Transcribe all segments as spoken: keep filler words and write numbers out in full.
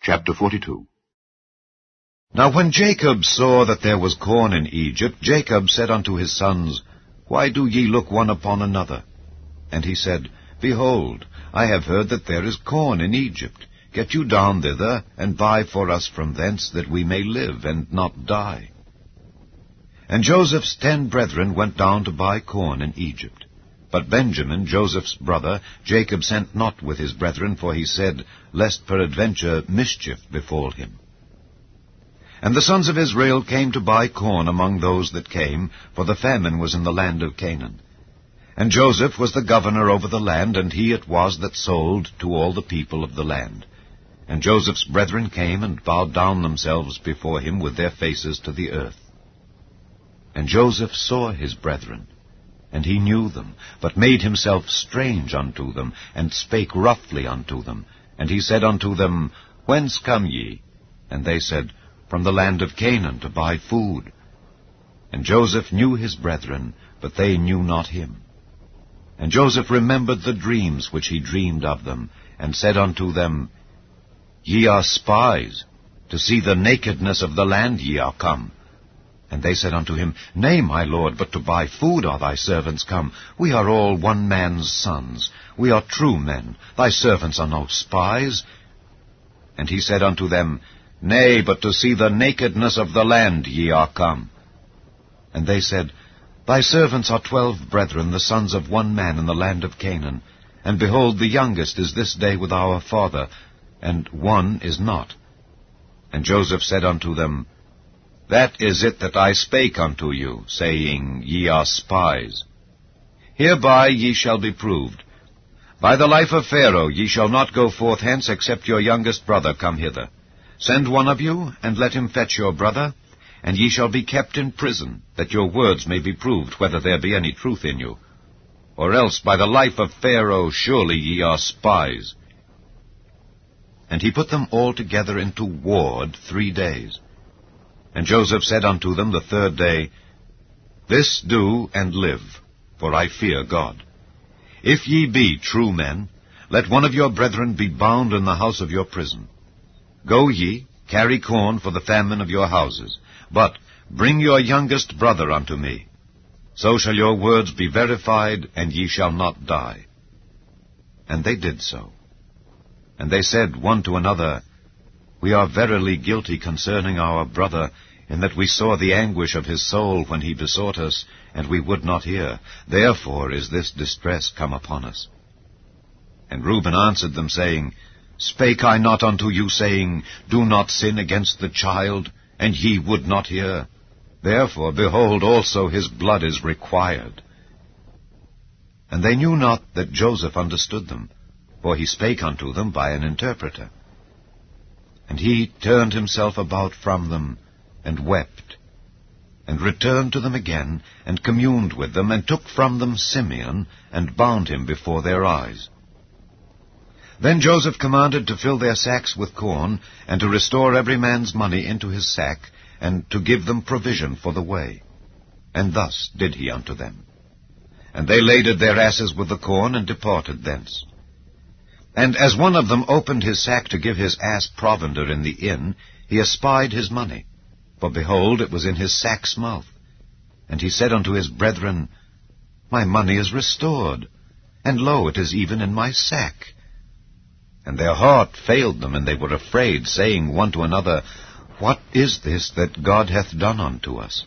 Chapter forty-two. Now when Jacob saw that there was corn in Egypt, Jacob said unto his sons, Why do ye look one upon another? And he said, Behold, I have heard that there is corn in Egypt. Get you down thither, and buy for us from thence, that we may live, and not die. And Joseph's ten brethren went down to buy corn in Egypt. But Benjamin, Joseph's brother, Jacob sent not with his brethren, for he said, Lest peradventure mischief befall him. And the sons of Israel came to buy corn among those that came, for the famine was in the land of Canaan. And Joseph was the governor over the land, and he it was that sold to all the people of the land. And Joseph's brethren came and bowed down themselves before him with their faces to the earth. And Joseph saw his brethren, and he knew them, but made himself strange unto them, and spake roughly unto them. And he said unto them, Whence come ye? And they said, From the land of Canaan, to buy food. And Joseph knew his brethren, but they knew not him. And Joseph remembered the dreams which he dreamed of them, and said unto them, Ye are spies, to see the nakedness of the land ye are come. And they said unto him, Nay, my lord, but to buy food are thy servants come. We are all one man's sons. We are true men. Thy servants are no spies. And he said unto them, Nay, but to see the nakedness of the land ye are come. And they said, Thy servants are twelve brethren, the sons of one man in the land of Canaan. And behold, the youngest is this day with our father, and one is not. And Joseph said unto them, That is it that I spake unto you, saying, Ye are spies. Hereby ye shall be proved. By the life of Pharaoh ye shall not go forth hence, except your youngest brother come hither. Send one of you, and let him fetch your brother, and ye shall be kept in prison, that your words may be proved, whether there be any truth in you. Or else by the life of Pharaoh surely ye are spies. And he put them all together into ward three days. And Joseph said unto them the third day, This do and live, for I fear God. If ye be true men, let one of your brethren be bound in the house of your prison. Go ye, carry corn for the famine of your houses, but bring your youngest brother unto me. So shall your words be verified, and ye shall not die. And they did so. And they said one to another, We are verily guilty concerning our brother, in that we saw the anguish of his soul when he besought us, and we would not hear. Therefore is this distress come upon us. And Reuben answered them, saying, Spake I not unto you, saying, Do not sin against the child, and ye would not hear? Therefore, behold, also his blood is required. And they knew not that Joseph understood them, for he spake unto them by an interpreter. And he turned himself about from them, and wept, and returned to them again, and communed with them, and took from them Simeon, and bound him before their eyes. Then Joseph commanded to fill their sacks with corn, and to restore every man's money into his sack, and to give them provision for the way. And thus did he unto them. And they laded their asses with the corn, and departed thence. And as one of them opened his sack to give his ass provender in the inn, he espied his money. For behold, it was in his sack's mouth. And he said unto his brethren, My money is restored, and lo, it is even in my sack. And their heart failed them, and they were afraid, saying one to another, What is this that God hath done unto us?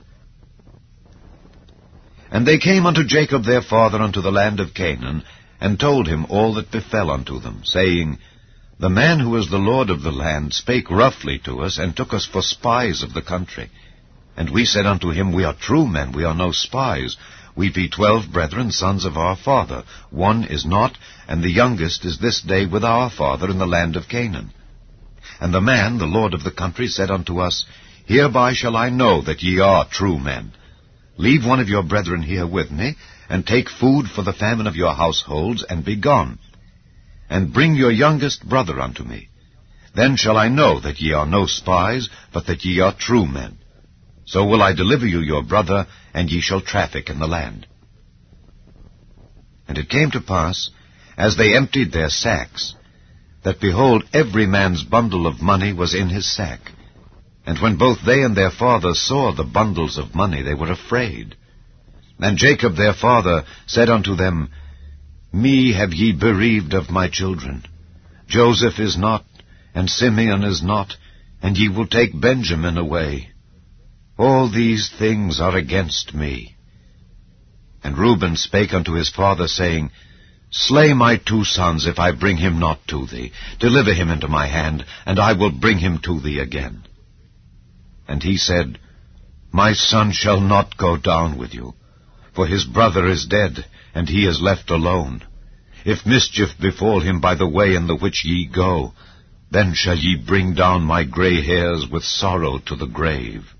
And they came unto Jacob their father unto the land of Canaan, and told him all that befell unto them, saying, The man who is the lord of the land spake roughly to us, and took us for spies of the country. And we said unto him, We are true men, we are no spies. We be twelve brethren, sons of our father. One is not, and the youngest is this day with our father in the land of Canaan. And the man, the lord of the country, said unto us, Hereby shall I know that ye are true men. Leave one of your brethren here with me, and take food for the famine of your households, and be gone. And bring your youngest brother unto me. Then shall I know that ye are no spies, but that ye are true men. So will I deliver you your brother, and ye shall traffic in the land. And it came to pass, as they emptied their sacks, that, behold, every man's bundle of money was in his sack. And when both they and their father saw the bundles of money, they were afraid. And Jacob their father said unto them, Me have ye bereaved of my children. Joseph is not, and Simeon is not, and ye will take Benjamin away. All these things are against me. And Reuben spake unto his father, saying, Slay my two sons, if I bring him not to thee. Deliver him into my hand, and I will bring him to thee again. And he said, My son shall not go down with you, for his brother is dead, and he is left alone. If mischief befall him by the way in the which ye go, then shall ye bring down my gray hairs with sorrow to the grave.